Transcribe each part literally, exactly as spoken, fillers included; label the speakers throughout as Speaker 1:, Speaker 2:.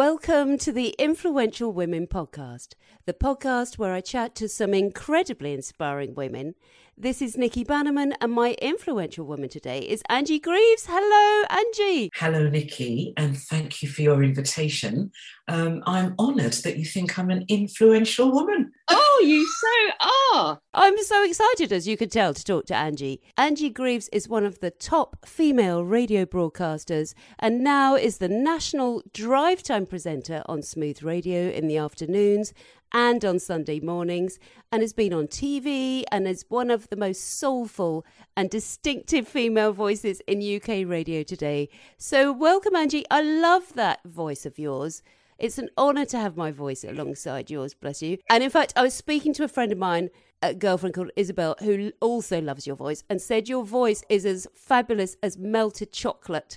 Speaker 1: Welcome to the Influential Women Podcast, the podcast where I chat to some incredibly inspiring women. This is Nikki Bannerman, and my influential woman today is Angie Greaves. Hello, Angie.
Speaker 2: Hello, Nikki, and thank you for your invitation. Um, I'm honoured that you think I'm an influential woman.
Speaker 1: Oh, you so are. I'm so excited, as you can tell, to talk to Angie. Angie Greaves is one of the top female radio broadcasters and now is the national drive time presenter on Smooth Radio in the afternoons and on Sunday mornings, and has been on T V and is one of the most soulful and distinctive female voices in U K radio today. So welcome, Angie. I love that voice of yours. It's an honour to have my voice alongside yours, bless you. And in fact, I was speaking to a friend of mine, a girlfriend called Isabel, who also loves your voice, and said your voice is as fabulous as melted chocolate.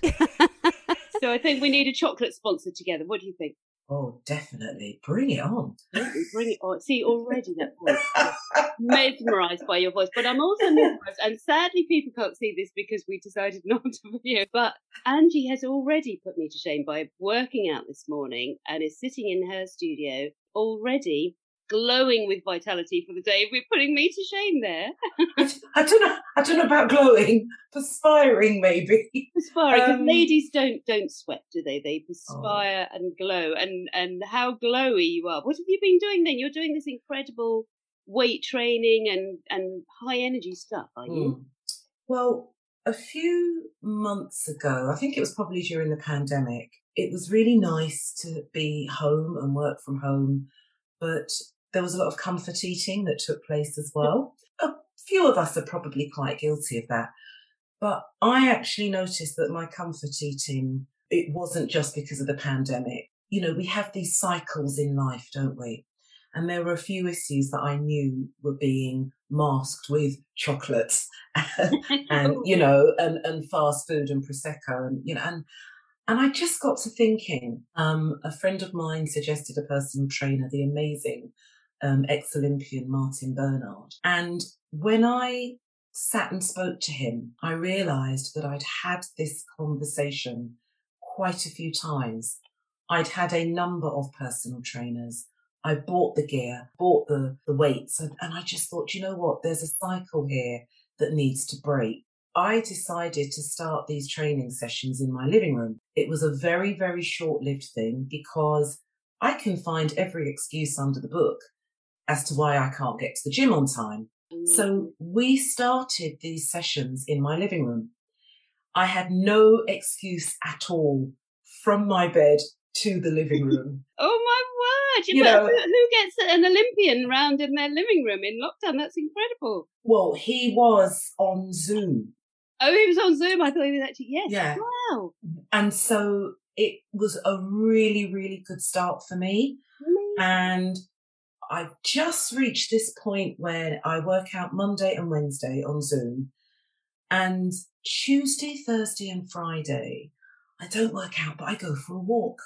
Speaker 3: So I think we need a chocolate sponsor together. What do you think?
Speaker 2: Oh, definitely. Bring it on.
Speaker 3: Bring it on. See, already that voice. Mesmerised by your voice. But I'm also mesmerised, and sadly people can't see this because we decided not to video, but Angie has already put me to shame by working out this morning and is sitting in her studio already glowing with vitality for the day. We're putting me to shame there.
Speaker 2: I, I don't know. I don't know about glowing. Perspiring, maybe.
Speaker 3: Perspiring, because
Speaker 2: Um,
Speaker 3: ladies don't don't sweat, do they? They perspire
Speaker 2: Oh.
Speaker 3: and glow. And and how glowy you are! What have you been doing then? You're doing this incredible weight training and and high energy stuff, are you?
Speaker 2: Hmm. Well, a few months ago, I think it was probably during the pandemic, it was really nice to be home and work from home, but there was a lot of comfort eating that took place as well. A few of us are probably quite guilty of that. But I actually noticed that my comfort eating, it wasn't just because of the pandemic. You know, we have these cycles in life, don't we? And there were a few issues that I knew were being masked with chocolates and, you know, and, and fast food and Prosecco and, you know, and and I just got to thinking, um, a friend of mine suggested a personal trainer, the amazing um, ex-Olympian Martin Bernard. And when I sat and spoke to him, I realised that I'd had this conversation quite a few times. I'd had a number of personal trainers. I bought the gear, bought the, the weights, and, and I just thought, you know what, there's a cycle here that needs to break. I decided to start these training sessions in my living room. It was a very, very short-lived thing because I can find every excuse under the book as to why I can't get to the gym on time. So we started these sessions in my living room. I had no excuse at all from my bed to the living room.
Speaker 3: Oh my word!
Speaker 2: You
Speaker 3: But
Speaker 2: know-
Speaker 3: who, who gets an Olympian round in their living room in lockdown? That's incredible.
Speaker 2: Well, he was on Zoom.
Speaker 3: Oh, he was on Zoom. I thought he was actually yes.
Speaker 2: Yeah.
Speaker 3: Wow.
Speaker 2: And so it was a really, really good start for me.
Speaker 3: Amazing.
Speaker 2: And I've just reached this point where I work out Monday and Wednesday on Zoom. And Tuesday, Thursday and Friday, I don't work out, but I go for a walk.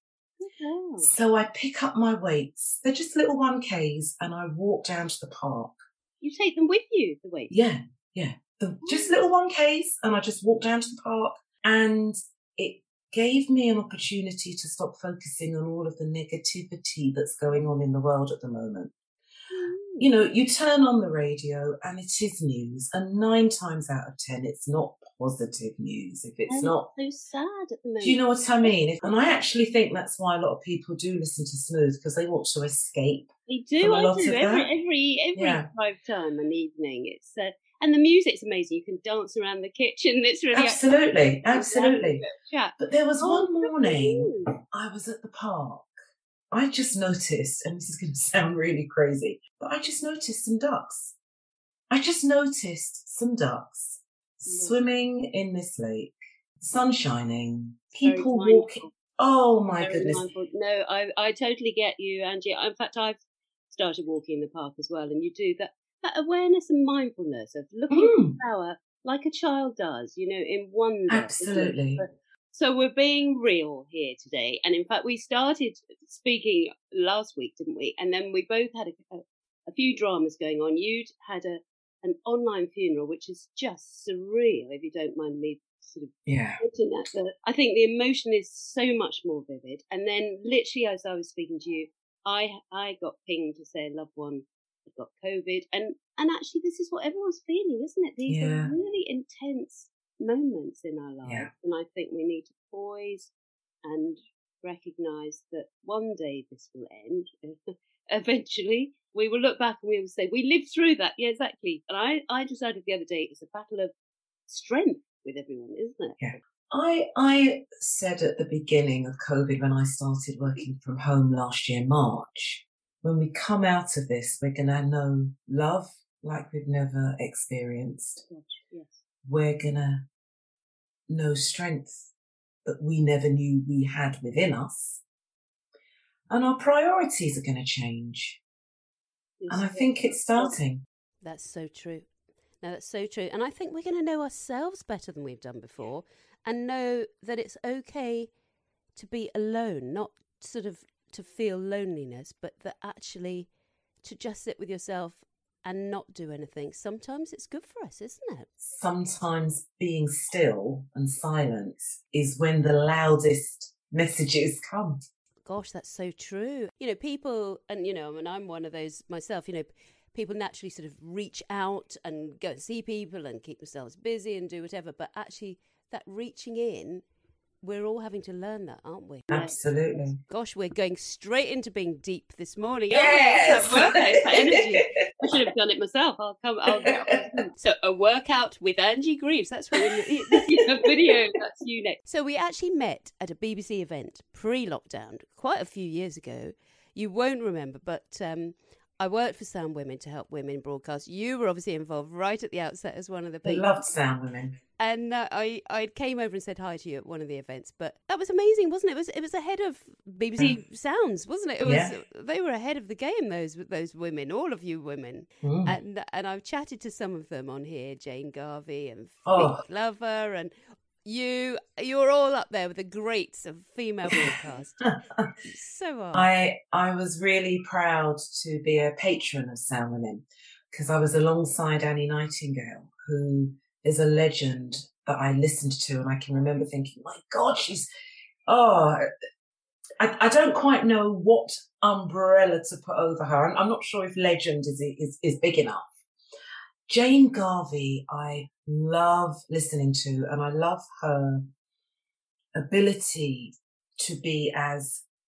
Speaker 3: Oh.
Speaker 2: So I pick up my weights. They're just little one Ks and I walk down to the park.
Speaker 3: You take them with you, the weights?
Speaker 2: Yeah, yeah. The, just little one Ks and I just walk down to the park, and it gave me an opportunity to stop focusing on all of the negativity that's going on in the world at the moment. You know, you turn on the radio and it is news, and nine times out of ten, it's not positive news. If it's
Speaker 3: And
Speaker 2: not,
Speaker 3: it's so sad at the moment.
Speaker 2: do you know what I mean? If, and I actually think that's why a lot of people do listen to Smooth, because they want to escape.
Speaker 3: They
Speaker 2: from
Speaker 3: do,
Speaker 2: a
Speaker 3: I
Speaker 2: lot
Speaker 3: do.
Speaker 2: of
Speaker 3: Every
Speaker 2: that.
Speaker 3: every every
Speaker 2: Yeah.
Speaker 3: drive time and evening. It's uh, and the music's amazing. You can dance around the kitchen. It's really
Speaker 2: Absolutely, absolutely.
Speaker 3: Chat.
Speaker 2: But there was
Speaker 3: Oh,
Speaker 2: one
Speaker 3: good for
Speaker 2: morning
Speaker 3: you.
Speaker 2: I was at the park. I just noticed, and this is going to sound really crazy, but I just noticed some ducks. I just noticed some ducks
Speaker 3: Yeah.
Speaker 2: swimming in this lake, sun shining,
Speaker 3: Very
Speaker 2: people
Speaker 3: mindful.
Speaker 2: walking. Oh my
Speaker 3: Very
Speaker 2: goodness.
Speaker 3: mindful. No, I I totally get you, Angie. In fact, I've started walking in the park as well, and you do that, that awareness and mindfulness of looking at
Speaker 2: Mm,
Speaker 3: the flower like a child does, you know, in wonder. isn't it?
Speaker 2: absolutely.
Speaker 3: But- So we're being real here today, and in fact, we started speaking last week, didn't we? And then we both had a, a, a few dramas going on. You'd had a an online funeral, which is just surreal, if you don't mind me sort of
Speaker 2: yeah.
Speaker 3: looking at the, I think the emotion is so much more vivid. And then literally as I was speaking to you, I I got pinged to say a loved one had got COVID. And, and actually this is what everyone's feeling, isn't it? These
Speaker 2: Yeah.
Speaker 3: are really intense moments in our lives.
Speaker 2: Yeah.
Speaker 3: And I think we need to poise and recognise that one day this will end. Eventually, we will look back and we will say, we lived through that. Yeah, exactly. And I, I decided the other day it's a battle of strength with everyone, isn't it?
Speaker 2: Yeah. I I said at the beginning of COVID, when I started working from home last year, March, when we come out of this, we're going to know love like we've never experienced.
Speaker 3: Yes.
Speaker 2: We're going to know strength that we never knew we had within us. And our priorities are going to change. Yes. And I think it's starting.
Speaker 1: That's so true. No, that's so true. And I think we're going to know ourselves better than we've done before and know that it's okay to be alone, not sort of to feel loneliness, but that actually to just sit with yourself and not do anything. Sometimes it's good for us, isn't it?
Speaker 2: Sometimes being still and silent is when the loudest messages come.
Speaker 1: Gosh, that's so true. You know, people, and, you know, and I'm one of those myself, you know, people naturally sort of reach out and go and see people and keep themselves busy and do whatever. But actually, that reaching in, we're all having to learn that, aren't we?
Speaker 2: Absolutely.
Speaker 1: Gosh, we're going straight into being deep this morning.
Speaker 2: Yes!
Speaker 3: Oh, it's that energy. I should have done it myself. I'll come. I'll So a workout with Angie Greaves. That's what a video. That's you next.
Speaker 1: So we actually met at a B B C event pre-lockdown quite a few years ago. You won't remember, but um, I worked for Sound Women to help women broadcast. You were obviously involved right at the outset as one of the people.
Speaker 2: I loved Sound Women.
Speaker 1: And uh, I, I came over and said hi to you at one of the events, but that was amazing, wasn't it? It was it was ahead of B B C mm. Sounds, wasn't it? It was
Speaker 2: yeah.
Speaker 1: They were ahead of the game, those those women, all of you women. Mm. And and I've chatted to some of them on here, Jane Garvey and
Speaker 2: oh.
Speaker 1: Vic Glover, and you you're all up there with the greats of female broadcast. So are.
Speaker 2: I I was really proud to be a patron of Sound Women because I was alongside Annie Nightingale, who is a legend that I listened to, and I can remember thinking, my God, she's, oh, I, I don't quite know what umbrella to put over her. I'm, I'm not sure if legend is, is, is big enough. Jane Garvey, I love listening to, and I love her ability to be as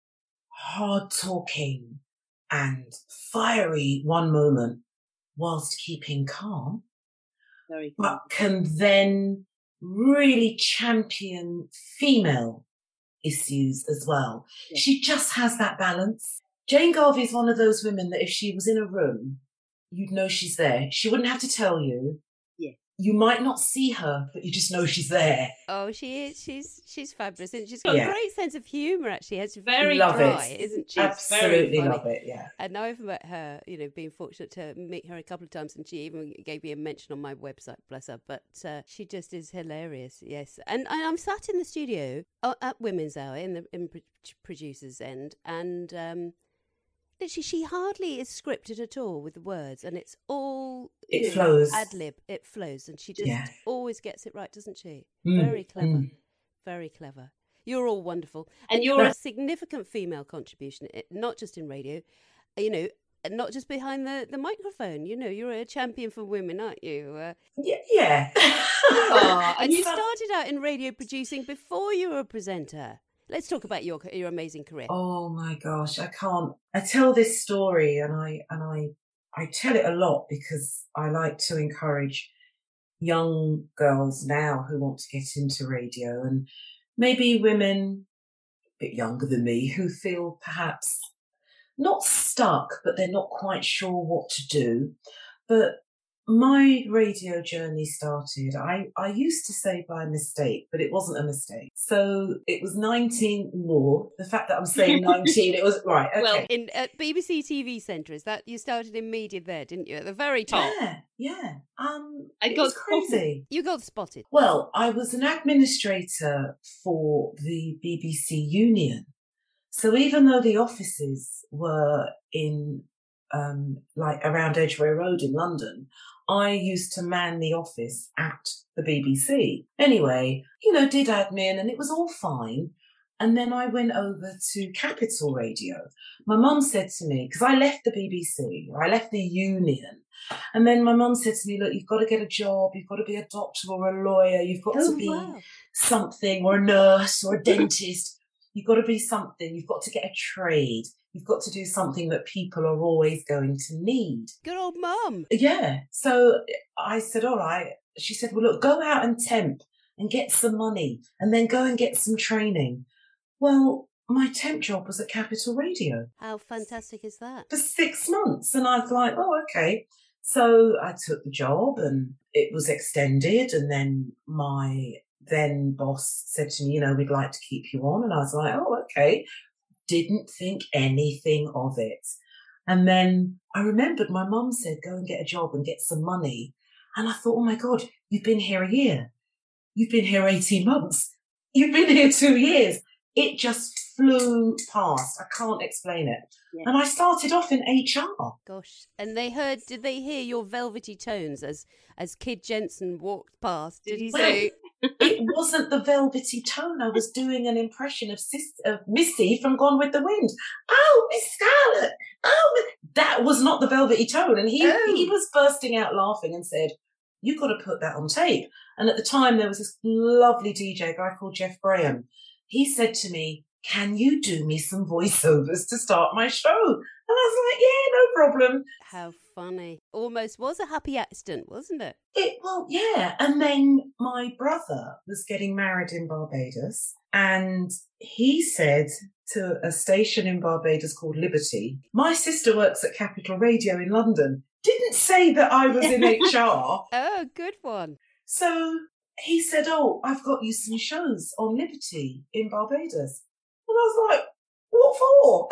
Speaker 2: hard talking and fiery one moment whilst keeping calm.
Speaker 3: Very
Speaker 2: but can then really champion female issues as well. Yeah. She just has that balance. Jane Garvey is one of those women that if she was in a room, you'd know she's there. She wouldn't have to tell you.
Speaker 3: Yeah.
Speaker 2: You might not see her, but you just know she's there.
Speaker 1: Oh, she is. She's she's fabulous. And she's got yeah. a great sense of humour, actually. It's very
Speaker 2: love
Speaker 1: dry,
Speaker 2: it.
Speaker 1: isn't she?
Speaker 2: Absolutely love it, yeah.
Speaker 1: And I've met her, you know, being fortunate to meet her a couple of times, and she even gave me a mention on my website, bless her. But uh, she just is hilarious, yes. And, and I'm sat in the studio at Women's Hour in the in producer's end, and um, literally she hardly is scripted at all with the words, and it's all
Speaker 2: it flows
Speaker 1: ad lib. It flows, and she just
Speaker 2: yeah.
Speaker 1: always gets it right, doesn't she?
Speaker 2: Mm.
Speaker 1: Very clever, mm. very clever. You're all wonderful, and, and you're a significant female contribution, not just in radio, you know, not just behind the, the microphone. You know, you're a champion for women, aren't you? Uh,
Speaker 2: yeah, yeah.
Speaker 1: oh, and you started out in radio producing before you were a presenter. Let's talk about your your amazing career.
Speaker 2: Oh my gosh, I can't. I tell this story, and I and I I tell it a lot because I like to encourage young girls now who want to get into radio, and maybe women a bit younger than me who feel perhaps not stuck, but they're not quite sure what to do. But my radio journey started, I, I used to say by mistake, but it wasn't a mistake. So it was nineteen more. The fact that I'm saying nineteen, it was, right, okay.
Speaker 1: Well, in at B B C T V Centre, is that, you started in media there, didn't you? At the very top.
Speaker 2: Yeah, yeah. Um,
Speaker 3: I
Speaker 2: it
Speaker 3: got
Speaker 2: was crazy.
Speaker 1: You got spotted.
Speaker 2: Well, I was an administrator for the B B C Union. So even though the offices were in, um, like around Edgware Road in London, I used to man the office at the B B C. Anyway, you know, did admin and it was all fine. And then I went over to Capital Radio. My mum said to me, because I left the B B C, or I left the union, and then my mum said to me, look, you've got to get a job, you've got to be a doctor or a lawyer, you've got
Speaker 1: oh,
Speaker 2: to be
Speaker 1: wow.
Speaker 2: something, or a nurse or a dentist. You've got to be something, you've got to get a trade. You've got to do something that people are always going to need.
Speaker 1: Good old mum.
Speaker 2: Yeah. So I said, all right. She said, well, look, go out and temp and get some money and then go and get some training. Well, my temp job was at Capital Radio.
Speaker 1: How fantastic is that?
Speaker 2: For six months. And I was like, oh, okay. So I took the job and it was extended. And then my then boss said to me, you know, we'd like to keep you on. And I was like, oh, okay. Didn't think anything of it. And then I remembered my mum said, go and get a job and get some money. And I thought, oh my God, you've been here a year. You've been here eighteen months. You've been here two years. It just flew past. I can't explain it. Yeah. And I started off in H R.
Speaker 1: Gosh. And they heard, did they hear your velvety tones as as Kid Jensen walked past? Did he say?
Speaker 2: It wasn't the velvety tone. I was doing an impression of, Sis, of Missy from Gone with the Wind. Oh, Miss Scarlett. Oh, that was not the velvety tone. And he, oh. he was bursting out laughing and said, you've got to put that on tape. And at the time, there was this lovely D J, a guy called Jeff Graham. He said to me, can you do me some voiceovers to start my show? And I was like, yeah, no problem.
Speaker 1: How funny. Almost was a happy accident, wasn't it?
Speaker 2: It well, yeah. And then my brother was getting married in Barbados, and he said to a station in Barbados called Liberty, my sister works at Capital Radio in London. Didn't say that I was in H R.
Speaker 1: Oh, good one.
Speaker 2: So he said, oh, I've got you some shows on Liberty in Barbados. And I was like, what for?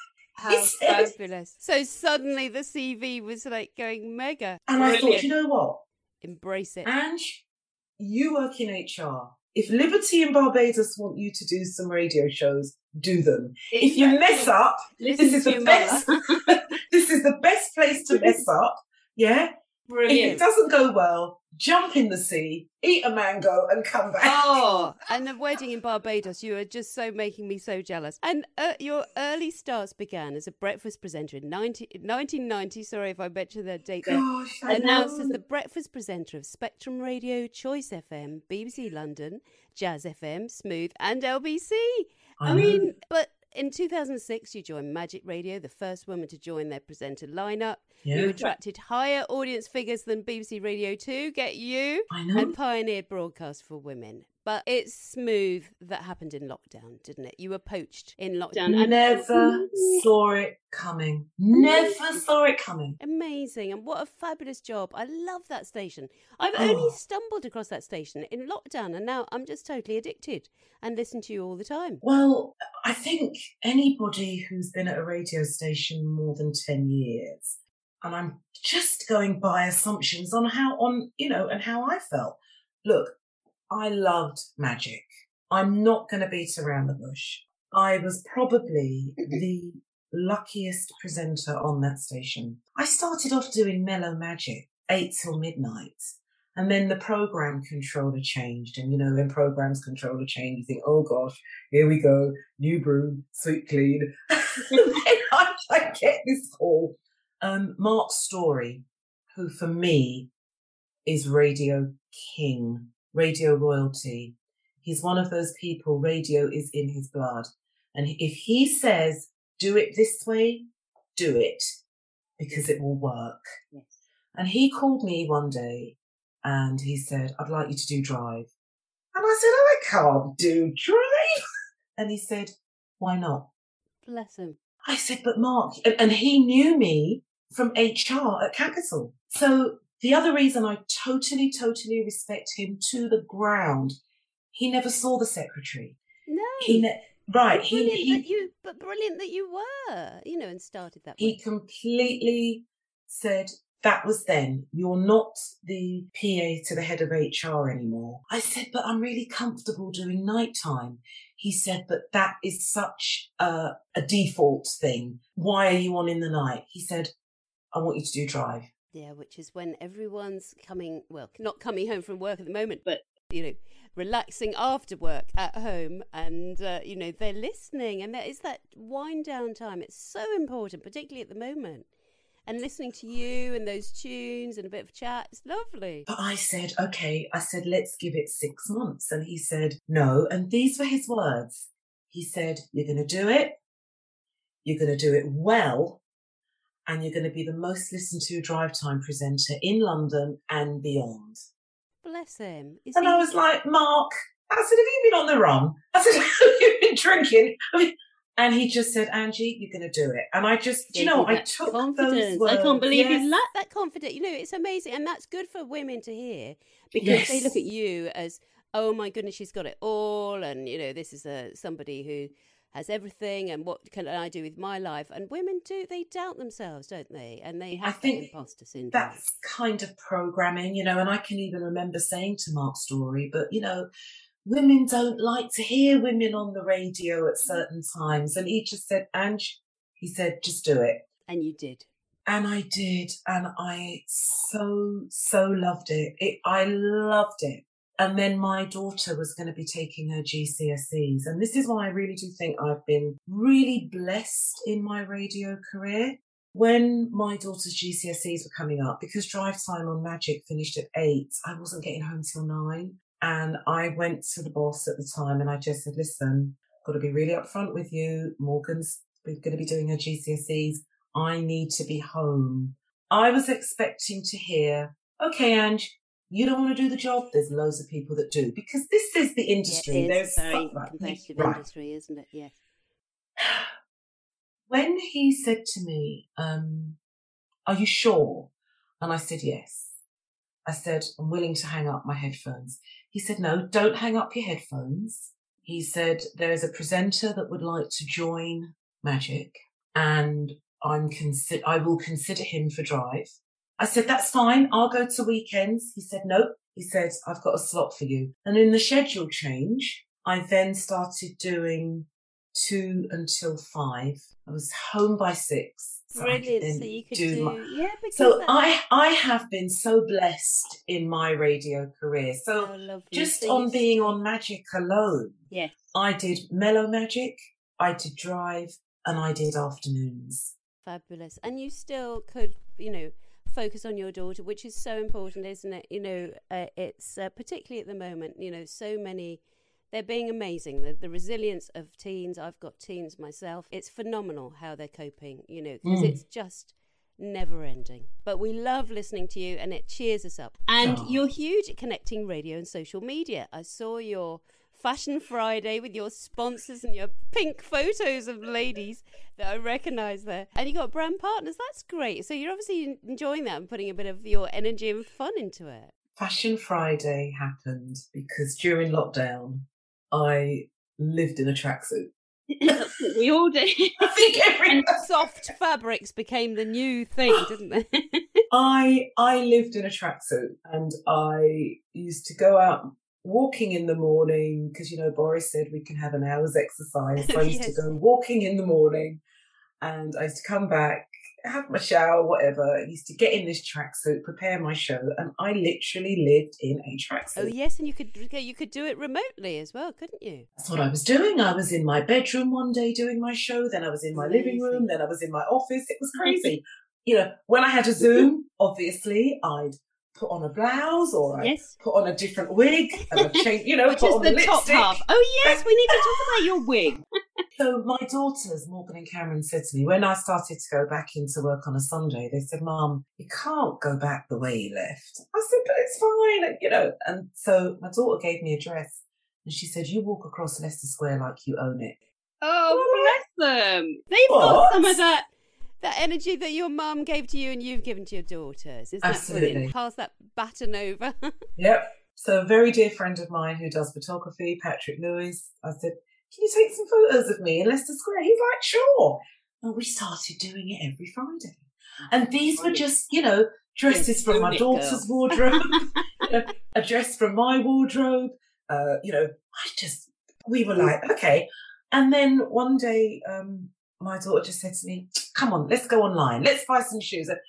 Speaker 1: How fabulous. So suddenly the C V was like going mega.
Speaker 2: And Brilliant. I thought, you know what?
Speaker 1: Embrace it.
Speaker 2: Ange, you work in H R. If Liberty in Barbados want you to do some radio shows, do them. Exactly. If you mess up, this is the best. This is the best place to mess up. Yeah? Brilliant. If it doesn't go well, jump in the sea, eat a mango and come back.
Speaker 1: Oh, and the wedding in Barbados, you are just so making me so jealous. And uh, your early starts began as a breakfast presenter in nineteen ninety, sorry if I mentioned that date there.
Speaker 2: Gosh,
Speaker 1: announced as the breakfast presenter of Spectrum Radio, Choice F M, B B C London, Jazz F M, Smooth and L B C. I, I mean, but in two thousand six, you joined Magic Radio, the first woman to join their presenter lineup. Yeah. You attracted higher audience figures than B B C Radio two, get you,
Speaker 2: I know.
Speaker 1: And pioneered broadcast for women. But it's Smooth that happened in lockdown, didn't it? You were poached in lockdown.
Speaker 2: I never saw it coming. Never saw it coming.
Speaker 1: Amazing. And what a fabulous job. I love that station. I've oh. only stumbled across that station in lockdown, and now I'm just totally addicted and listen to you all the time.
Speaker 2: Well, I think anybody who's been at a radio station more than ten years, and I'm just going by assumptions on how, on, you know, and how I felt. Look, I loved Magic. I'm not going to beat around the bush. I was probably the luckiest presenter on that station. I started off doing Mellow Magic, eight till midnight. And then the program controller changed. And, you know, when programs controller change, you think, oh, gosh, here we go. New broom, sweet clean. And I, I get this call. Um, Mark Story, who for me is radio king. Radio royalty. He's one of those people, radio is in his blood. And if he says, do it this way, do it, because it will work. Yes. And he called me one day and he said, I'd like you to do Drive. And I said, I can't do Drive. And he said, why not?
Speaker 1: Bless him.
Speaker 2: I said, but Mark, and, and he knew me from H R at Capital. So the other reason I totally, totally respect him to the ground, he never saw the secretary.
Speaker 1: No.
Speaker 2: He ne- right.
Speaker 1: But
Speaker 2: he,
Speaker 1: brilliant
Speaker 2: he,
Speaker 1: that you, but brilliant that you were, you know, and started that
Speaker 2: He
Speaker 1: way.
Speaker 2: completely said, that was then. You're not the P A to the head of H R anymore. I said, but I'm really comfortable doing nighttime. He said, but that is such a, a default thing. Why are you on in the night? He said, I want you to do Drive.
Speaker 1: Yeah, which is when everyone's coming, well, not coming home from work at the moment, but, you know, relaxing after work at home, and, uh, you know, they're listening, and there is that wind down time. It's so important, particularly at the moment. And listening to you and those tunes and a bit of chat, it's lovely.
Speaker 2: But I said, okay, I said, let's give it six months. And he said, no. And these were his words. He said, you're going to do it. You're going to do it well. And you're going to be the most listened to drive time presenter in London and beyond.
Speaker 1: Bless him. Is
Speaker 2: and
Speaker 1: he...
Speaker 2: I was like, Mark, I said, have you been on the run? I said, have you been drinking? I mean, and he just said, Angie, you're going to do it. And I just, you know, I took
Speaker 1: confidence.
Speaker 2: those words.
Speaker 1: I can't believe
Speaker 2: yes.
Speaker 1: you lack that confidence. You know, it's amazing. And that's good for women to hear, because
Speaker 2: yes.
Speaker 1: they look at you as, oh my goodness, she's got it all. And, you know, this is a, somebody who has everything, and what can I do with my life? And women do, they doubt themselves, don't they? And they have
Speaker 2: I think
Speaker 1: that imposter syndrome.
Speaker 2: That's kind of programming, you know, and I can even remember saying to Mark Story, but, you know, women don't like to hear women on the radio at certain times. And he just said, Ange, he said, just do it.
Speaker 1: And you did.
Speaker 2: And I did. And I so, so loved it. it I loved it. And then my daughter was going to be taking her G C S Es. And this is why I really do think I've been really blessed in my radio career. When my daughter's G C S Es were coming up, because drive time on Magic finished at eight, I wasn't getting home till nine. And I went to the boss at the time and I just said, listen, I've got to be really upfront with you. Morgan's going to be doing her G C S Es. I need to be home. I was expecting to hear, okay, Ange, you don't want to do the job? There's loads of people that do, because this is the industry.
Speaker 1: Yeah, it's
Speaker 2: There's
Speaker 1: a very
Speaker 2: right.
Speaker 1: competitive
Speaker 2: right.
Speaker 1: industry, isn't it? Yes.
Speaker 2: When he said to me, um, are you sure? And I said, yes. I said, I'm willing to hang up my headphones. He said, no, don't hang up your headphones. He said, there is a presenter that would like to join Magic, and I'm consi- I will consider him for drive. I said, that's fine. I'll go to weekends. He said, nope. He said, I've got a slot for you. And in the schedule change, I then started doing two until five. I was home by six.
Speaker 1: So Brilliant. So you could do, do my... yeah. Because
Speaker 2: so
Speaker 1: that...
Speaker 2: I I have been so blessed in my radio career. So
Speaker 1: oh,
Speaker 2: just
Speaker 1: so
Speaker 2: on being on Magic alone,
Speaker 1: yes,
Speaker 2: I did Mellow Magic, I did Drive, and I did Afternoons.
Speaker 1: Fabulous. And you still could, you know, focus on your daughter, which is so important, isn't it? You know, uh, it's uh, particularly at the moment, you know, so many, they're being amazing. The, the resilience of teens, I've got teens myself. It's phenomenal how they're coping, you know, because mm. it's just never ending. But we love listening to you, and it cheers us up. And oh. you're huge at connecting radio and social media. I saw your Fashion Friday with your sponsors and your pink photos of ladies that I recognise there. And you got brand partners. That's great. So you're obviously enjoying that and putting a bit of your energy and fun into it.
Speaker 2: Fashion Friday happened because during lockdown, I lived in a tracksuit.
Speaker 1: We all did.
Speaker 2: I think everyone.
Speaker 1: And soft fabrics became the new thing, didn't they?
Speaker 2: I I lived in a tracksuit, and I used to go out walking in the morning because, you know, Boris said we can have an hour's exercise. So I used yes. to go walking in the morning, and I used to come back, have my shower, whatever. I used to get in this tracksuit, prepare my show, and I literally lived in a tracksuit.
Speaker 1: Oh yes, and you could you could do it remotely as well, couldn't you?
Speaker 2: That's what I was doing. I was in my bedroom one day doing my show, then I was in my Amazing. living room, then I was in my office. It was crazy. You know, when I had a Zoom, obviously I'd put on a blouse, or I
Speaker 1: yes.
Speaker 2: put on a different wig, and I'd change, you know,
Speaker 1: which
Speaker 2: put
Speaker 1: is
Speaker 2: on
Speaker 1: the,
Speaker 2: the
Speaker 1: top
Speaker 2: lipstick.
Speaker 1: half. Oh yes, we need to talk about your wig.
Speaker 2: So my daughters, Morgan and Cameron, said to me, when I started to go back into work on a Sunday, they said, Mum, you can't go back the way you left. I said, but it's fine, and, you know. And so my daughter gave me a dress, and she said, you walk across Leicester Square like you own it.
Speaker 1: Oh, bless them. They've what? got some of that that energy that your mum gave to you and you've given to your daughters. Isn't
Speaker 2: Absolutely.
Speaker 1: that brilliant? Pass that baton over.
Speaker 2: Yep. So a very dear friend of mine who does photography, Patrick Lewis, I said, can you take some photos of me in Leicester Square? He's like, sure. And we started doing it every Friday. And these were just, you know, dresses from my daughter's wardrobe, you know, a dress from my wardrobe. Uh, you know, I just, we were like, okay. And then one day, um, my daughter just said to me, come on, let's go online. Let's buy some shoes.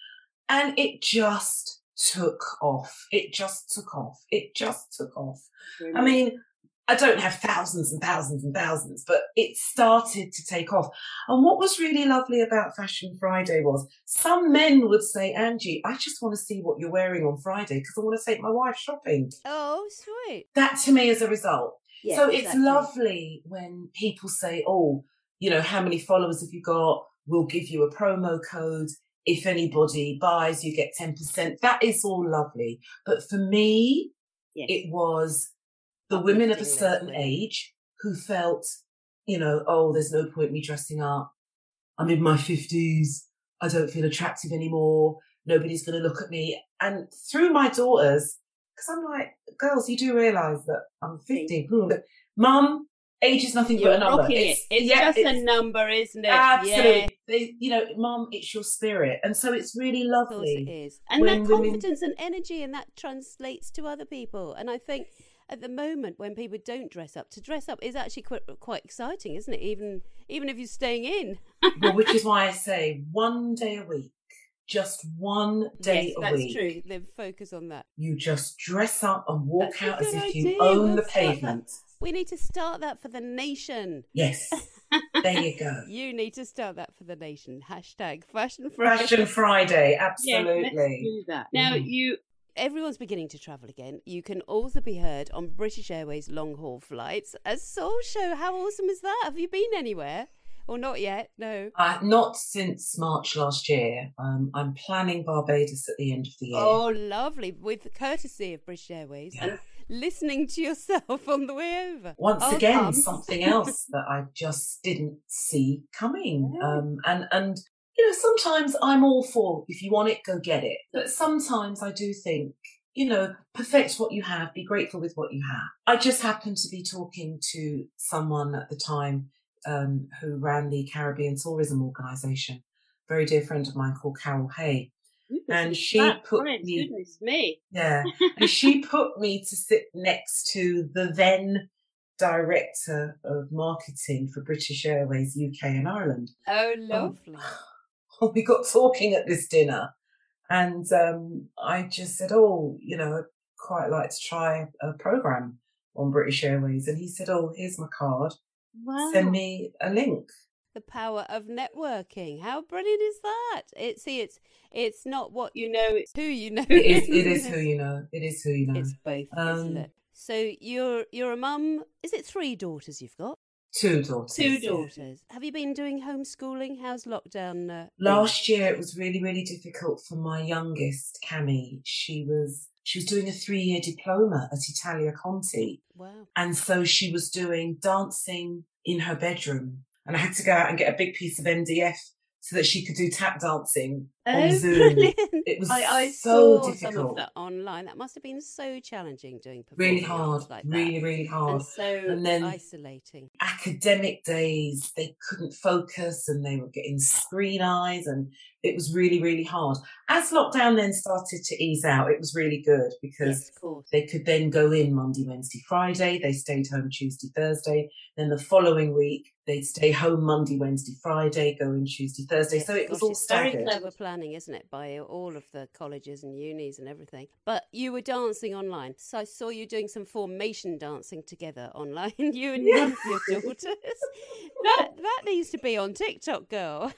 Speaker 2: And it just took off. It just took off. It just took off. Brilliant. I mean, I don't have thousands and thousands and thousands, but it started to take off. And what was really lovely about Fashion Friday was some men would say, Angie, I just want to see what you're wearing on Friday because I want to take my wife shopping.
Speaker 1: Oh, sweet.
Speaker 2: That to me is a result.
Speaker 1: Yes,
Speaker 2: so it's
Speaker 1: exactly.
Speaker 2: lovely when people say, oh, you know, how many followers have you got? We'll give you a promo code. If anybody buys, you get ten percent. That is all lovely. But for me, yes. it was the women of a certain age who felt, you know, oh, there's no point me dressing up. I'm in my fifties. I don't feel attractive anymore. Nobody's going to look at me. And through my daughters, because I'm like, girls, you do realise that I'm fifty. Mum, age is nothing
Speaker 3: You're
Speaker 2: but a number.
Speaker 3: It's, it. it's yeah, just it's, a number, isn't it?
Speaker 2: Absolutely.
Speaker 3: Yeah.
Speaker 2: They, you know, Mum, it's your spirit. And so it's really lovely.
Speaker 1: Of course it is. And that confidence women... and energy, and that translates to other people. And I think at the moment when people don't dress up, to dress up is actually quite, quite exciting, isn't it? Even even if you're staying in.
Speaker 2: Well, which is why I say one day a week. Just one day
Speaker 3: yes,
Speaker 2: a
Speaker 3: that's
Speaker 2: week.
Speaker 1: That's true. Then focus on that.
Speaker 2: You just dress up and walk
Speaker 1: that's
Speaker 2: out as if
Speaker 1: idea.
Speaker 2: you own
Speaker 1: Let's
Speaker 2: the pavement.
Speaker 1: We need to start that for the nation.
Speaker 2: Yes. There you go.
Speaker 1: You need to start that for the nation. Hashtag Fashion Friday.
Speaker 2: Fashion Friday, absolutely.
Speaker 3: Yes, let's do that. Now, mm. you...
Speaker 1: Everyone's beginning to travel again. You can also be heard on British Airways long-haul flights. A soul show. How awesome is that? Have you been anywhere? Or not yet? No.
Speaker 2: Uh, not since March last year. Um, I'm planning Barbados at the end of the year.
Speaker 1: Oh, lovely. With the courtesy of British Airways.
Speaker 2: Yeah.
Speaker 1: And listening to yourself on the way over.
Speaker 2: Once
Speaker 1: I'll
Speaker 2: again,
Speaker 1: come.
Speaker 2: something else that I just didn't see coming. Yeah. Um, and, and, you know, sometimes I'm all for, if you want it, go get it. But sometimes I do think, you know, perfect what you have, be grateful with what you have. I just happened to be talking to someone at the time Um, who ran the Caribbean Tourism Organisation, very dear friend of mine called Carol Hay, and she put
Speaker 3: friend,
Speaker 2: me,
Speaker 3: goodness me,
Speaker 2: yeah, and she put me to sit next to the then director of marketing for British Airways U K and Ireland.
Speaker 1: Oh, lovely!
Speaker 2: Um, we got talking at this dinner, and um, I just said, "Oh, you know, I'd quite like to try a program on British Airways," and he said, "Oh, here's my card. Wow. Send me a link."
Speaker 1: The power of networking. How brilliant is that? It see it's it's not what you know, it's who you know.
Speaker 2: It is it is who you know. It is who you know.
Speaker 1: It's both, um, isn't it? So you're you're a mum, is it three daughters you've got?
Speaker 2: Two daughters.
Speaker 1: Two daughters. Yeah. Have you been doing homeschooling? How's lockdown? Uh,
Speaker 2: Last been? year it was really, really difficult for my youngest, Cami. She was She was doing a three-year diploma at Italia Conti.
Speaker 1: Wow. And
Speaker 2: so she was doing dancing in her bedroom. And I had to go out and get a big piece of M D F so that she could do tap dancing
Speaker 1: oh,
Speaker 2: on Zoom.
Speaker 1: Brilliant.
Speaker 2: It was
Speaker 1: I, I
Speaker 2: so
Speaker 1: saw
Speaker 2: difficult.
Speaker 1: Some of that online. That must have been so challenging doing
Speaker 2: really hard,
Speaker 1: like
Speaker 2: really,
Speaker 1: that.
Speaker 2: really hard.
Speaker 1: And so
Speaker 2: and then
Speaker 1: isolating.
Speaker 2: Academic days, they couldn't focus and they were getting screen eyes and it was really, really hard. As lockdown then started to ease out, it was really good because
Speaker 1: yes,
Speaker 2: they could then go in Monday, Wednesday, Friday. They stayed home Tuesday, Thursday. Then the following week, they'd stay home Monday, Wednesday, Friday, go in Tuesday, Thursday.
Speaker 1: Yes,
Speaker 2: so it
Speaker 1: gosh,
Speaker 2: was all
Speaker 1: it's
Speaker 2: staggered.
Speaker 1: Very clever planning, isn't it, by all of the colleges and unis and everything. But you were dancing online. So I saw you doing some formation dancing together online, you and
Speaker 2: yeah.
Speaker 1: one of your daughters. that, that needs to be on TikTok, girl.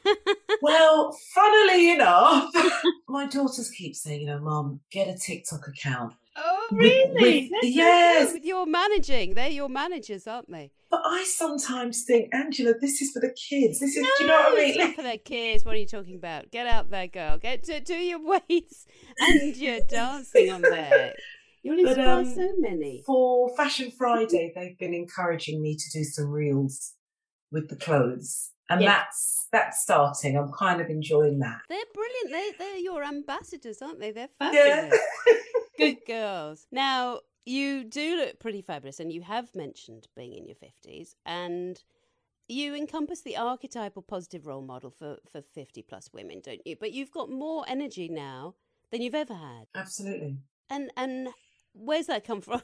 Speaker 2: Well, funnily enough, my daughters keep saying, you know, Mum, get a TikTok account.
Speaker 1: Oh, really?
Speaker 2: With, with, yes.
Speaker 1: With your managing. They're your managers, aren't they?
Speaker 2: But I sometimes think, Angela, this is for the kids. This is,
Speaker 1: no,
Speaker 2: do you know what I mean?
Speaker 1: It's not for their kids. What are you talking about? Get out there, girl. Get to do your weights and your dancing on there. You'll inspire um, so many.
Speaker 2: For Fashion Friday, they've been encouraging me to do some reels with the clothes. And yeah. that's that's starting. I'm kind of enjoying that.
Speaker 1: They're brilliant. They're, they're your ambassadors, aren't they? They're fabulous. Yeah. Good girls. Now, you do look pretty fabulous, and you have mentioned being in your fifties, and you encompass the archetypal positive role model for, for fifty-plus women, don't you? But you've got more energy now than you've ever had.
Speaker 2: Absolutely.
Speaker 1: And and where's that come from?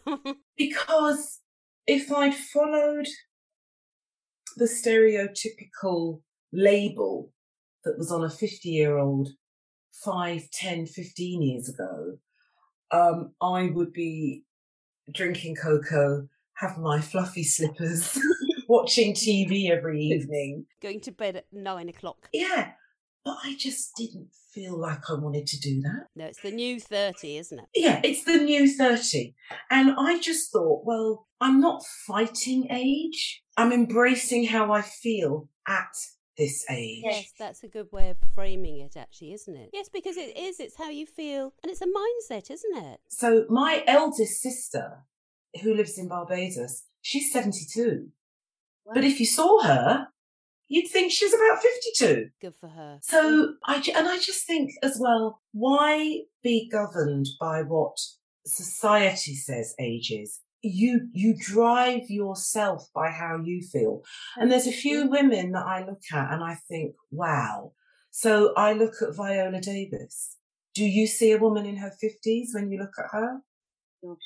Speaker 2: Because if I'd followed the stereotypical label that was on a fifty-year-old five, ten, fifteen years ago, um, I would be drinking cocoa, have my fluffy slippers, watching T V every evening.
Speaker 1: Going to bed at nine o'clock.
Speaker 2: Yeah, but I just didn't feel like I wanted to do that.
Speaker 1: No, it's the new thirty, isn't it?
Speaker 2: Yeah, it's the new thirty. And I just thought, well, I'm not fighting age. I'm embracing how I feel at this age.
Speaker 1: Yes, that's a good way of framing it, actually, isn't it? Yes, because it is. It's how you feel. And it's a mindset, isn't it?
Speaker 2: So my eldest sister, who lives in Barbados, she's seventy-two. Wow. But if you saw her, you'd think she was about fifty-two.
Speaker 1: Good for her.
Speaker 2: So, I, and I just think as well, why be governed by what society says age is? You, you drive yourself by how you feel. And there's a few women that I look at and I think, wow. So I look at Viola Davis. Do you see a woman in her fifties when you look at her?
Speaker 3: Gosh.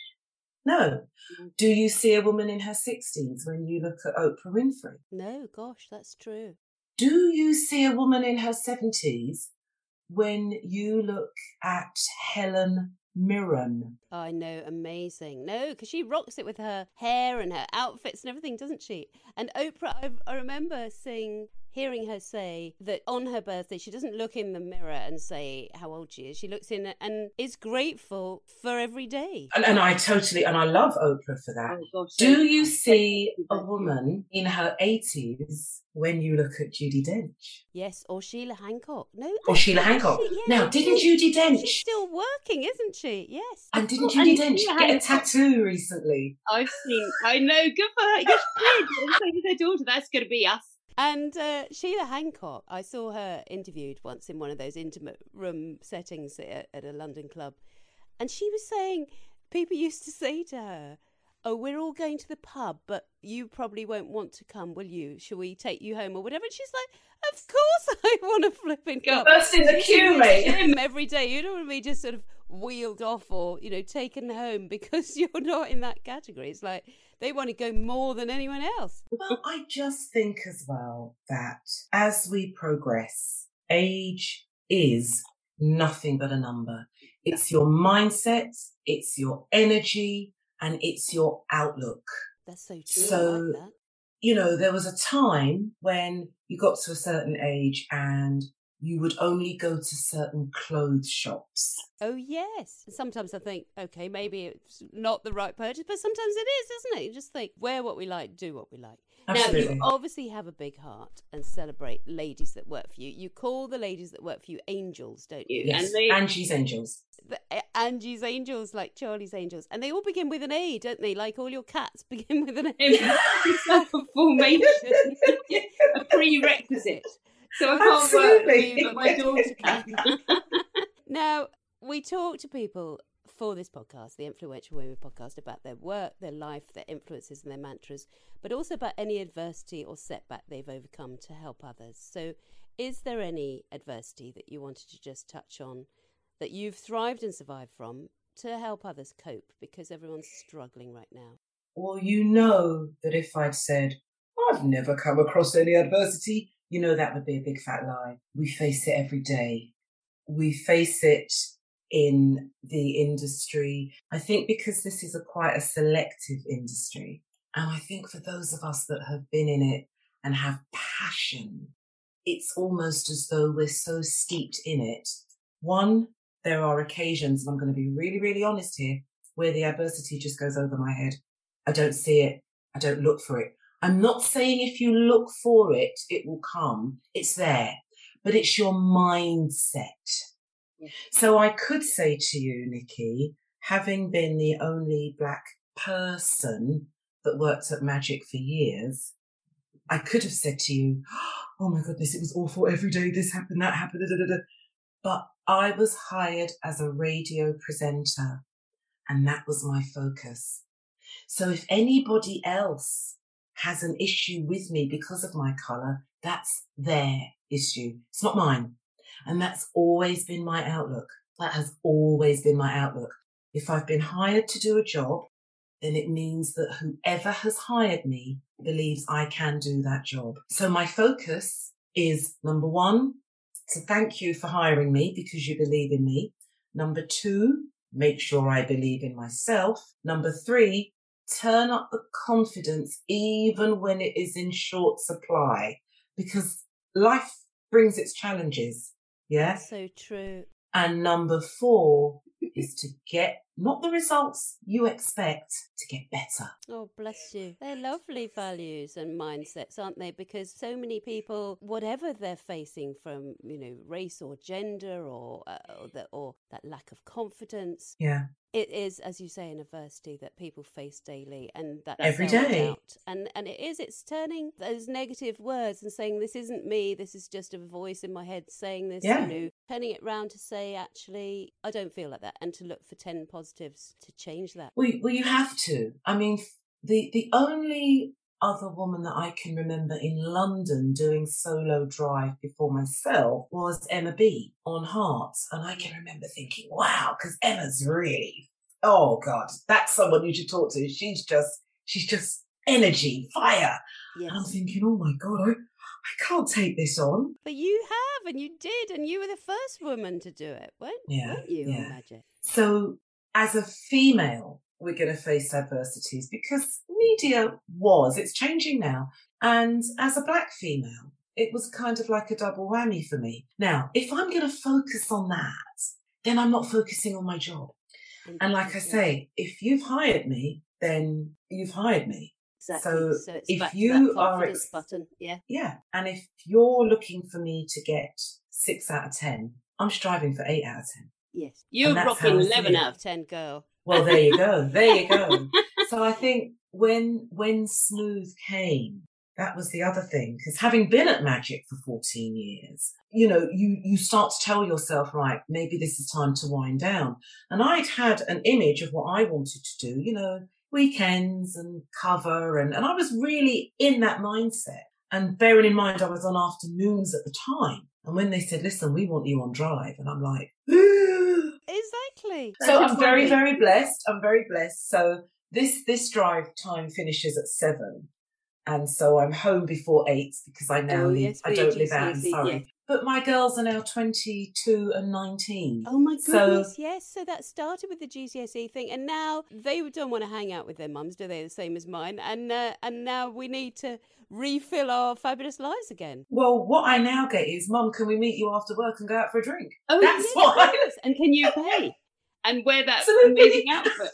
Speaker 2: No. Do you see a woman in her sixties when you look at Oprah Winfrey?
Speaker 1: No, gosh, that's true.
Speaker 2: Do you see a woman in her seventies when you look at Helen Mirren?
Speaker 1: I know, amazing. No, because she rocks it with her hair and her outfits and everything, doesn't she? And Oprah, I, I remember seeing... hearing her say that on her birthday, she doesn't look in the mirror and say how old she is. She looks in and is grateful for every day.
Speaker 2: And, and I totally, and I love Oprah for that. Oh, gosh, do you see a woman in her eighties when you look at Judi Dench?
Speaker 1: Yes, or Sheila Hancock. No,
Speaker 2: or Sheila Hancock.
Speaker 1: She, yeah,
Speaker 2: now, didn't Judi Dench?
Speaker 1: She's still working, isn't she? Yes.
Speaker 2: And didn't Judi Dench get a tattoo recently?
Speaker 3: I've seen, I know, good for her. Yes, she did. And so did her daughter. That's going to be us.
Speaker 1: And uh, Sheila Hancock, I saw her interviewed once in one of those intimate room settings at, at a London club. And she was saying, people used to say to her, oh, we're all going to the pub, but you probably won't want to come, will you? Shall we take you home or whatever? And she's like, of course I want to flip
Speaker 2: go first in the queue, mate.
Speaker 1: Every day. You don't want to be just sort of wheeled off or, you know, taken home because you're not in that category. It's like they want to go more than anyone else.
Speaker 2: Well, I just think as well that as we progress, age is nothing but a number. It's your mindset, it's your energy, and it's your outlook.
Speaker 1: That's so true.
Speaker 2: So,
Speaker 1: I like that.
Speaker 2: You know, there was a time when you got to a certain age and you would only go to certain clothes shops.
Speaker 1: Oh, yes. Sometimes I think, okay, maybe it's not the right purchase, but sometimes it is, isn't it? You just think, wear what we like, do what we like.
Speaker 2: Absolutely.
Speaker 1: Now, you obviously have a big heart and celebrate ladies that work for you. You call the ladies that work for you angels, don't you?
Speaker 2: Yes, and they... Angie's Angels.
Speaker 1: The, uh, Angie's Angels, like Charlie's Angels. And they all begin with an A, don't they? Like all your cats begin with an A.
Speaker 3: It's like a formation, a prerequisite. So I can't
Speaker 2: Absolutely.
Speaker 3: work with you, but my daughter can.
Speaker 1: Now, we talk to people for this podcast, the Influential Women podcast, about their work, their life, their influences and their mantras, but also about any adversity or setback they've overcome to help others. So is there any adversity that you wanted to just touch on that you've thrived and survived from to help others cope? Because everyone's struggling right now.
Speaker 2: Well, you know that if I'd said, I've never come across any adversity, you know that would be a big fat lie. We face it every day. We face it in the industry. I think because this is a quite a selective industry. And I think for those of us that have been in it and have passion, it's almost as though we're so steeped in it. One, there are occasions, and I'm going to be really, really honest here, where the adversity just goes over my head. I don't see it. I don't look for it. I'm not saying if you look for it, it will come. It's there. But it's your mindset. Yeah. So I could say to you, Nikki, having been the only black person that worked at Magic for years, I could have said to you, oh my goodness, it was awful every day. This happened, that happened. Da, da, da, da. But I was hired as a radio presenter and that was my focus. So if anybody else has an issue with me because of my colour, that's their issue. It's not mine. And that's always been my outlook. That has always been my outlook. If I've been hired to do a job, then it means that whoever has hired me believes I can do that job. So my focus is, number one, So thank you for hiring me because you believe in me. Number two, make sure I believe in myself. Number three, turn up the confidence even when it is in short supply, because life brings its challenges. Yeah.
Speaker 1: That's so true.
Speaker 2: And number four is to get not the results you expect, to get better.
Speaker 1: Oh, bless you. They're lovely values and mindsets, aren't they? Because so many people, whatever they're facing from, you know, race or gender or uh, or, the, or that lack of confidence.
Speaker 2: Yeah.
Speaker 1: It is, as you say, an adversity that people face daily, and that
Speaker 2: every day.
Speaker 1: And and it is, it's turning those negative words and saying, this isn't me, this is just a voice in my head saying this,
Speaker 2: yeah.
Speaker 1: you know, turning it round to say, actually, I don't feel like that, and to look for ten positives to change that.
Speaker 2: Well, well you have to. I mean, the, the only other woman that I can remember in London doing solo drive before myself was Emma B on Hearts. And I can remember thinking, wow, because Emma's really, oh God, that's someone you should talk to. She's just, she's just energy, fire. Yes. And I'm thinking, oh my God, I, I can't take this on.
Speaker 1: But you have, and you did, and you were the first woman to do it, weren't,
Speaker 2: yeah,
Speaker 1: weren't you,
Speaker 2: yeah.
Speaker 1: on Magic?
Speaker 2: So as a female, we're going to face adversities because media was, it's changing now. And as a black female, it was kind of like a double whammy for me. Now, if I'm going to focus on that, then I'm not focusing on my job. And, and like I say, if you've hired me, then you've hired me.
Speaker 1: Exactly.
Speaker 2: So,
Speaker 1: so
Speaker 2: if you are, ex-
Speaker 1: button. Yeah.
Speaker 2: yeah. And if you're looking for me to get six out of ten, I'm striving for eight out of ten.
Speaker 1: Yes. You're rocking eleven out of ten, girl.
Speaker 2: Well, there you go. There you go. So I think when when Smooth came, that was the other thing. Because having been at Magic for fourteen years, you know, you, you start to tell yourself, right, maybe this is time to wind down. And I'd had an image of what I wanted to do, you know, weekends and cover. And, and I was really in that mindset. And bearing in mind, I was on afternoons at the time. And when they said, listen, we want you on drive. And I'm like, ooh.
Speaker 1: Exactly.
Speaker 2: So I'm very, very blessed. I'm very blessed. So this this drive time finishes at seven. And so I'm home before eight because I now
Speaker 1: oh,
Speaker 2: live,
Speaker 1: yes,
Speaker 2: I don't live
Speaker 1: G C S E,
Speaker 2: out in Surrey. Yeah. But my girls are now twenty-two and nineteen.
Speaker 1: Oh my goodness,
Speaker 2: so,
Speaker 1: yes. So that started with the G C S E thing, and now they don't want to hang out with their mums, do they? The same as mine. And uh, and now we need to refill our fabulous lives again.
Speaker 2: Well, what I now get is, Mum, can we meet you after work and go out for a drink?
Speaker 3: Oh,
Speaker 2: that's
Speaker 3: yes,
Speaker 2: what I...
Speaker 3: yes. And can you pay? And wear that
Speaker 2: Absolutely.
Speaker 3: amazing outfit.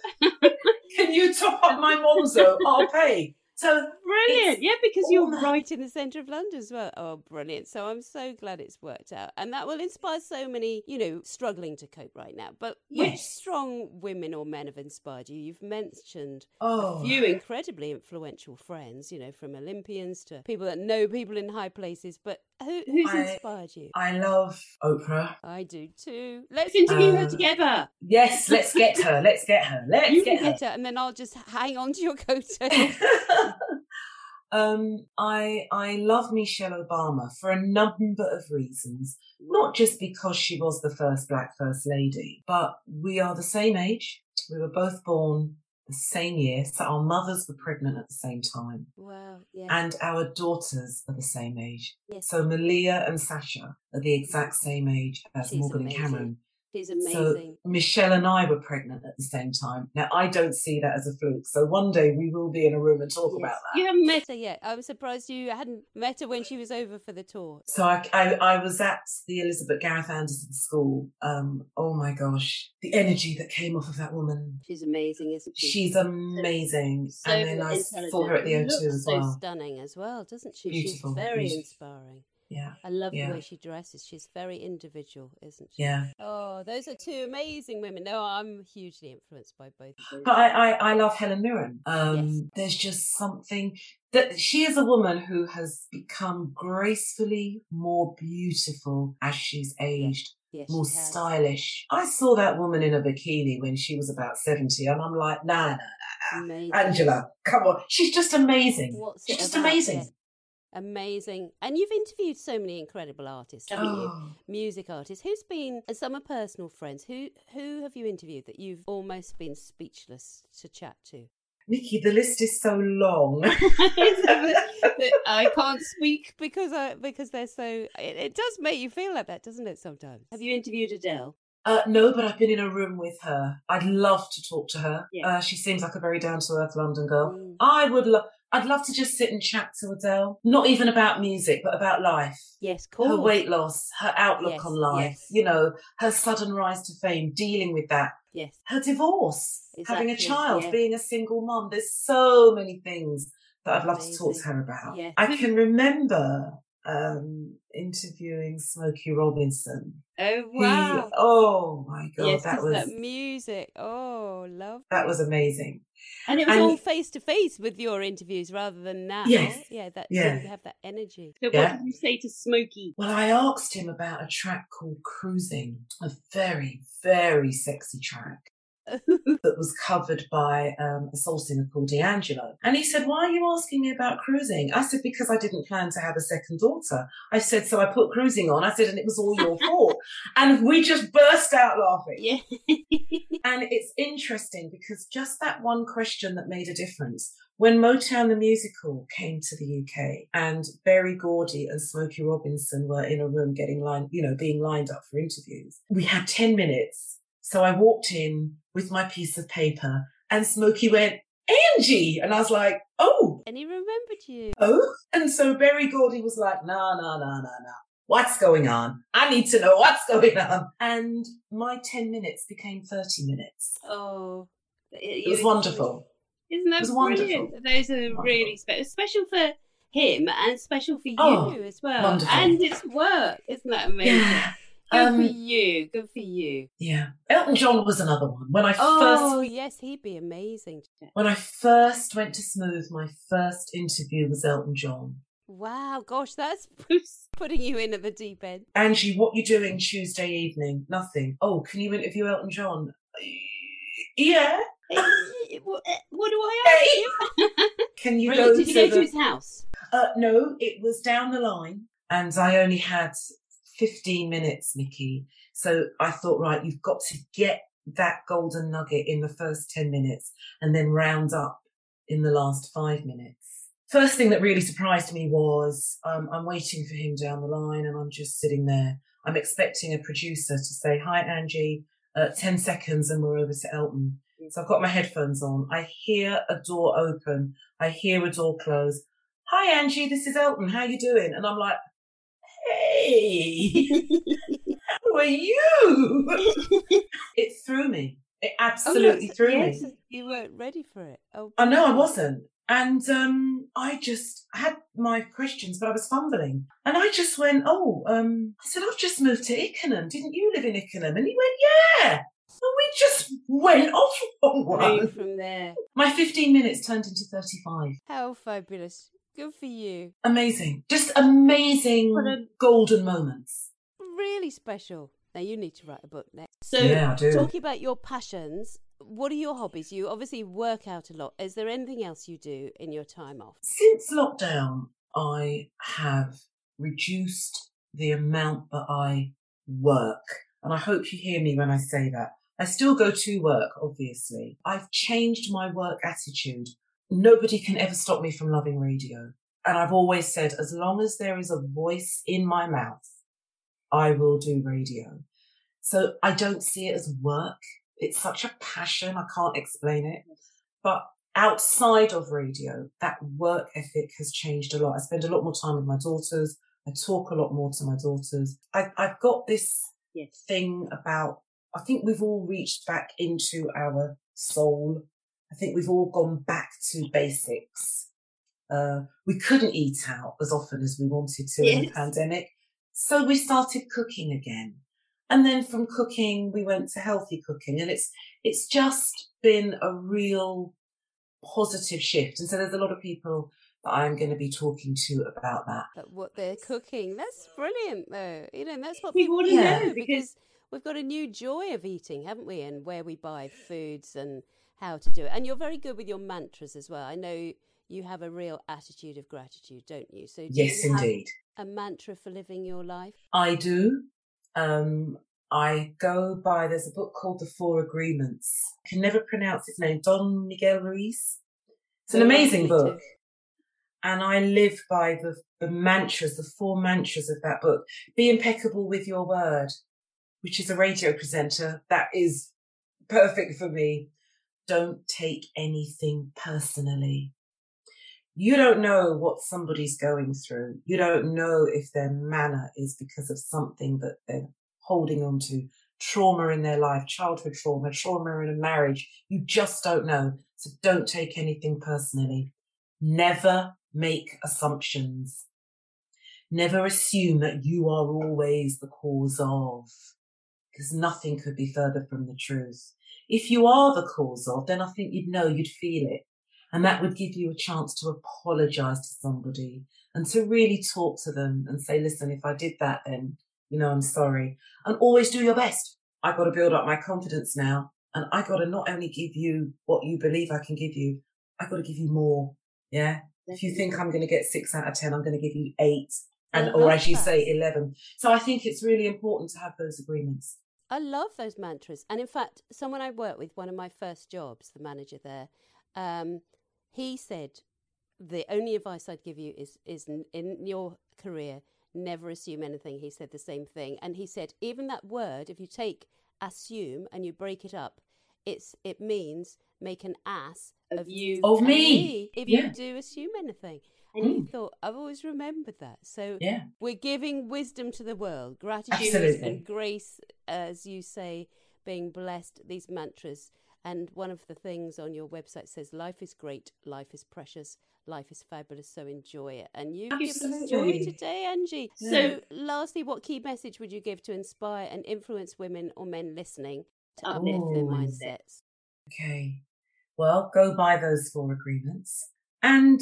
Speaker 2: Can you top up my Monzo? I'll pay. So
Speaker 3: brilliant, yeah, because you're
Speaker 1: that. right in the centre of London as well. Oh, brilliant! So I'm so glad it's worked out, and that will inspire so many, you know, struggling to cope right now. But
Speaker 2: yes.
Speaker 1: Which strong women or men have inspired you? You've mentioned
Speaker 2: oh.
Speaker 1: a few incredibly influential friends, you know, from Olympians to people that know people in high places. But who, who's
Speaker 2: I,
Speaker 1: inspired you?
Speaker 2: I love Oprah.
Speaker 1: I do too. Let's
Speaker 3: interview
Speaker 2: uh,
Speaker 3: her together.
Speaker 2: Yes, let's get her. Let's get her. Let's
Speaker 1: you
Speaker 2: get,
Speaker 1: can
Speaker 2: her.
Speaker 1: get her, and then I'll just hang on to your coattails.
Speaker 2: um, I I love Michelle Obama for a number of reasons. Not just because she was the first Black First Lady, but we are the same age. We were both born the same year, so our mothers were pregnant at the same time.
Speaker 1: Wow, yeah.
Speaker 2: And our daughters are the same age.
Speaker 1: Yes.
Speaker 2: So Malia and Sasha are the exact same age as
Speaker 1: She's
Speaker 2: Morgan
Speaker 1: amazing.
Speaker 2: and Cameron.
Speaker 1: She's amazing.
Speaker 2: So Michelle and I were pregnant at the same time. Now, I don't see that as a fluke. So one day we will be in a room and talk
Speaker 1: yes.
Speaker 2: about that.
Speaker 3: You haven't met
Speaker 1: her yet. I'm surprised you hadn't met her when she was over for the tour.
Speaker 2: So I, I, I was at the Elizabeth Gareth Anderson School. Um, oh my gosh, the energy that came off of that woman.
Speaker 1: She's amazing, isn't she?
Speaker 2: She's amazing.
Speaker 1: So
Speaker 2: and then I saw her at the O two as well.
Speaker 1: So stunning as well, doesn't she?
Speaker 2: Beautiful.
Speaker 1: She's very
Speaker 2: beautiful.
Speaker 1: inspiring.
Speaker 2: Yeah.
Speaker 1: I love
Speaker 2: yeah.
Speaker 1: the way she dresses. She's very individual, isn't she?
Speaker 2: Yeah.
Speaker 1: Oh, those are two amazing women. No, I'm hugely influenced by both of them.
Speaker 2: But I, I, I love Helen Mirren. Um,
Speaker 1: yes.
Speaker 2: There's just something that she is a woman who has become gracefully more beautiful as she's aged.
Speaker 1: Yes,
Speaker 2: more stylish. I saw that woman in a bikini when she was about seventy, and I'm like, nah, nah, nah, nah. Angela, come on. She's just amazing.
Speaker 1: What's
Speaker 2: She's just
Speaker 1: about?
Speaker 2: amazing.
Speaker 1: Yeah. Amazing. And you've interviewed so many incredible artists, haven't
Speaker 2: oh.
Speaker 1: you? Music artists. Who's been, and some are personal friends, who who have you interviewed that you've almost been speechless to chat to?
Speaker 2: Nikki, the list is so long.
Speaker 1: I can't speak because I because they're so. It, it does make you feel like that, doesn't it? Sometimes. Have you interviewed Adele?
Speaker 2: Uh, no, but I've been in a room with her. I'd love to talk to her.
Speaker 3: Yeah.
Speaker 2: Uh, she seems like a very down to earth London girl.
Speaker 1: Mm.
Speaker 2: I would love. I'd love to just sit and chat to Adele. Not even about music, but about life.
Speaker 1: Yes, cool.
Speaker 2: Her weight loss, her outlook
Speaker 1: yes,
Speaker 2: on life.
Speaker 1: Yes.
Speaker 2: You know, her sudden rise to fame, dealing with that.
Speaker 1: Yes.
Speaker 2: Her divorce,
Speaker 1: exactly.
Speaker 2: having a child,
Speaker 1: yeah.
Speaker 2: being a single mum. There's so many things that I'd love
Speaker 1: Amazing.
Speaker 2: to talk to her about.
Speaker 1: Yeah.
Speaker 2: I can remember um, interviewing Smokey Robinson.
Speaker 1: Oh, wow.
Speaker 2: He, oh, my God.
Speaker 1: Yes,
Speaker 2: that was
Speaker 1: that music. Oh, love
Speaker 2: That was amazing.
Speaker 1: And it was
Speaker 2: and,
Speaker 1: all face to face with your interviews rather than now.
Speaker 2: Yes.
Speaker 1: Yeah, that
Speaker 2: yeah.
Speaker 1: didn't have that energy.
Speaker 3: So
Speaker 2: yeah.
Speaker 3: what did you say to Smokey?
Speaker 2: Well, I asked him about a track called Cruising, a very, very sexy track. that was covered by um, a soul singer called D'Angelo. And he said, why are you asking me about Cruising? I said, because I didn't plan to have a second daughter. I said, so I put Cruising on. I said, and it was all your fault. And we just burst out laughing.
Speaker 1: Yeah.
Speaker 2: And it's interesting because just that one question that made a difference. When Motown the Musical came to the U K and Berry Gordy and Smokey Robinson were in a room getting lined, you know, being lined up for interviews, we had ten minutes. So I walked in with my piece of paper and Smokey went, Angie! And I was like, oh.
Speaker 1: And he remembered you.
Speaker 2: Oh? And so Berry Gordy was like, no, no, no, no, no. What's going on? I need to know what's going on. And my ten minutes became thirty minutes.
Speaker 1: Oh.
Speaker 2: It, it was wonderful.
Speaker 3: Isn't that
Speaker 2: it was
Speaker 3: brilliant?
Speaker 2: Wonderful.
Speaker 3: Those are
Speaker 2: Wonderful.
Speaker 3: really special, special for him and special for you
Speaker 2: oh,
Speaker 3: as well.
Speaker 2: Wonderful.
Speaker 3: And it's work. Isn't that amazing?
Speaker 2: Yeah.
Speaker 3: Good
Speaker 2: um,
Speaker 3: for you. Good for you.
Speaker 2: Yeah. Elton John was another one. When I
Speaker 1: oh,
Speaker 2: first
Speaker 1: yes, he'd be amazing.
Speaker 2: When I first went to Smooth, my first interview was Elton John.
Speaker 1: Wow, gosh, that's putting you in at the deep end.
Speaker 2: Angie, what you doing Tuesday evening? Nothing. Oh, can you interview Elton John? Yeah.
Speaker 3: what, what do I ask you?
Speaker 2: Can you
Speaker 3: really?
Speaker 2: go
Speaker 3: Did you
Speaker 2: to
Speaker 3: go
Speaker 2: the...
Speaker 3: to his house?
Speaker 2: Uh, no, it was down the line, and I only had fifteen minutes, Nikki. So I thought, right, you've got to get that golden nugget in the first ten minutes and then round up in the last five minutes. First thing that really surprised me was um, I'm waiting for him down the line and I'm just sitting there. I'm expecting a producer to say, hi, Angie, uh, ten seconds and we're over to Elton. So I've got my headphones on. I hear a door open. I hear a door close. Hi, Angie, this is Elton. How you doing? And I'm like, hey, how are you? It threw me. It absolutely
Speaker 1: oh,
Speaker 2: threw
Speaker 1: yes,
Speaker 2: me.
Speaker 1: You weren't ready for it. Oh,
Speaker 2: I know I wasn't. And um, I just had my questions, but I was fumbling. And I just went, oh, um, I said, I've just moved to Ickenham. Didn't you live in Ickenham? And he went, yeah. And we just went off on one.
Speaker 1: From there.
Speaker 2: My fifteen minutes turned into thirty-five.
Speaker 1: How fabulous. Good for you.
Speaker 2: Amazing. Just amazing a... golden moments.
Speaker 1: Really special. Now you need to write a book next.
Speaker 2: So, yeah, I do.
Speaker 1: Talking about your passions, what are your hobbies? You obviously work out a lot. Is there anything else you do in your time off?
Speaker 2: Since lockdown, I have reduced the amount that I work. And I hope you hear me when I say that. I still go to work, obviously. I've changed my work attitude. Nobody can ever stop me from loving radio. And I've always said, as long as there is a voice in my mouth, I will do radio. So I don't see it as work. It's such a passion. I can't explain it. But outside of radio, that work ethic has changed a lot. I spend a lot more time with my daughters. I talk a lot more to my daughters. I, I've got this
Speaker 3: yes.
Speaker 2: thing about, I think we've all reached back into our soul. I think we've all gone back to basics. Uh, we couldn't eat out as often as we wanted to yes. in the pandemic. So we started cooking again. And then from cooking, we went to healthy cooking. And it's it's just been a real positive shift. And so there's a lot of people that I'm going to be talking to about that.
Speaker 1: But what they're cooking. That's brilliant, though. You know, and that's what people want to
Speaker 3: yeah.
Speaker 1: know, because we've got a new joy of eating, haven't we? And where we buy foods and how to do it. And you're very good with your mantras as well. I know you have a real attitude of gratitude, don't you? So do
Speaker 2: yes,
Speaker 1: you
Speaker 2: indeed.
Speaker 1: Have a mantra for living your life?
Speaker 2: I do. Um, I go by, there's a book called The Four Agreements. I can never pronounce his name. Don Miguel Ruiz. It's an amazing book. And I live by the, the mantras, the four mantras of that book. Be impeccable with your word, which is a radio presenter. That is perfect for me. Don't take anything personally. You don't know what somebody's going through. You don't know if their manner is because of something that they're holding on to. Trauma in their life, childhood trauma, trauma in a marriage. You just don't know. So don't take anything personally. Never make assumptions. Never assume that you are always the cause of, because nothing could be further from the truth. If you are the cause of, then I think you'd know, you'd feel it. And that would give you a chance to apologise to somebody and to really talk to them and say, listen, if I did that, then, you know, I'm sorry. And always do your best. I've got to build up my confidence now. And I've got to not only give you what you believe I can give you, I've got to give you more. Yeah. If you think I'm going to get six out of ten, I'm going to give you eight. And, or as you say, eleven. So I think it's really important to have those agreements.
Speaker 1: I love those mantras. And in fact, someone I worked with, one of my first jobs, the manager there, um, he said, the only advice I'd give you is, is in your career, never assume anything. He said the same thing. And he said, even that word, if you take assume and you break it up, it's it means make an ass of, of you
Speaker 2: of me.
Speaker 1: me if
Speaker 2: yeah.
Speaker 1: you do assume anything. And
Speaker 2: mm.
Speaker 1: he thought, I've always remembered that. So
Speaker 2: yeah.
Speaker 1: we're giving wisdom to the world, gratitude
Speaker 2: Absolutely.
Speaker 1: And grace, as you say, being blessed, these mantras. And one of the things on your website says, life is great, life is precious, life is fabulous, so enjoy it. And you give us joy today, Angie. Yeah. So lastly, what key message would you give to inspire and influence women or men listening to uplift
Speaker 2: Ooh.
Speaker 1: their mindsets?
Speaker 2: Okay. Well, go by those four agreements. And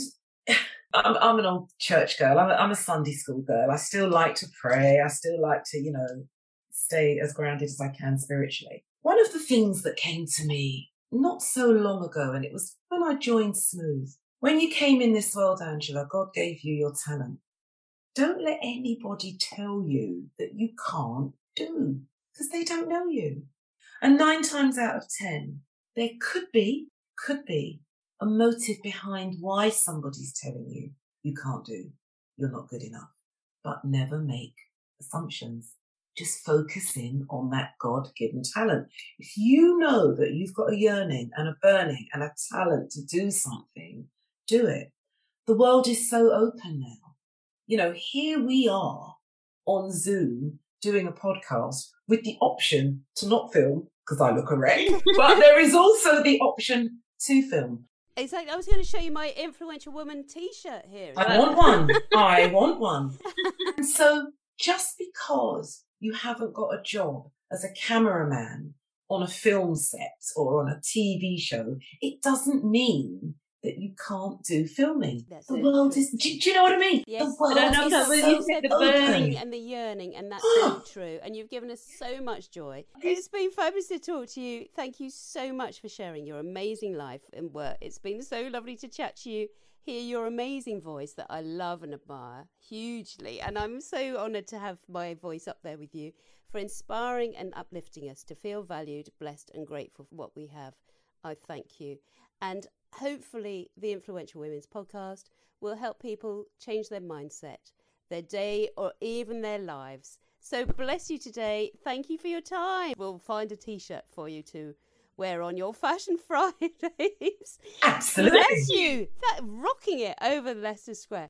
Speaker 2: I'm, I'm an old church girl. I'm a, I'm a Sunday school girl. I still like to pray. I still like to, you know, stay as grounded as I can spiritually. One of the things that came to me not so long ago, and it was when I joined Smooth. When you came in this world, Angela, God gave you your talent. Don't let anybody tell you that you can't do, because they don't know you. And nine times out of ten, there could be, could be a motive behind why somebody's telling you you can't do, you're not good enough. But never make assumptions. Just focus in on that God-given talent. If you know that you've got a yearning and a burning and a talent to do something, do it. The world is so open now. You know, here we are on Zoom doing a podcast with the option to not film, because I look a wreck, but there is also the option to film.
Speaker 1: Exactly. I was going to show you my Influential Woman t-shirt here.
Speaker 2: I want one. I want one. And so just because you haven't got a job as a cameraman on a film set or on a T V show, it doesn't mean that you can't do filming. That's the world true. is, do, do you know what I mean?
Speaker 1: Yes.
Speaker 2: The world
Speaker 1: is
Speaker 2: so
Speaker 1: you said the
Speaker 2: open.
Speaker 1: burning and the yearning, and that's so true. And you've given us so much joy. It's been fabulous to talk to you. Thank you so much for sharing your amazing life and work. It's been so lovely to chat to you, hear your amazing voice that I love and admire hugely. And I'm so honoured to have my voice up there with you, for inspiring and uplifting us to feel valued, blessed and grateful for what we have. I thank you. And hopefully the Influential Women's podcast will help people change their mindset, their day or even their lives. So bless you today. Thank you for your time. We'll find a t-shirt for you to wear on your Fashion Fridays.
Speaker 2: Absolutely.
Speaker 1: Bless you. That, rocking it over Leicester Square.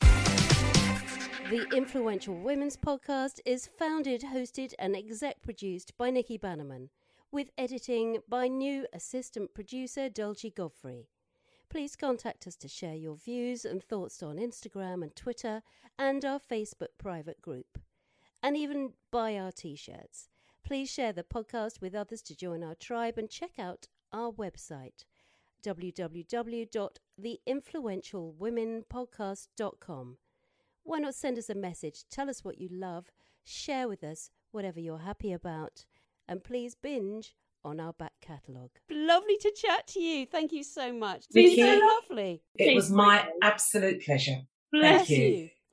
Speaker 1: The Influential Women's podcast is founded, hosted and exec produced by Nikki Bannerman, with editing by new assistant producer Dulcie Godfrey. Please contact us to share your views and thoughts on Instagram and Twitter and our Facebook private group. And even buy our t-shirts. Please share the podcast with others to join our tribe and check out our website, w w w dot the influential women podcast dot com. Why not send us a message, tell us what you love, share with us whatever you're happy about, and please binge on our back catalogue. Lovely to chat to you. Thank you so much. It's been so lovely.
Speaker 2: It was my absolute pleasure.
Speaker 1: Bless
Speaker 2: Thank you.
Speaker 1: you.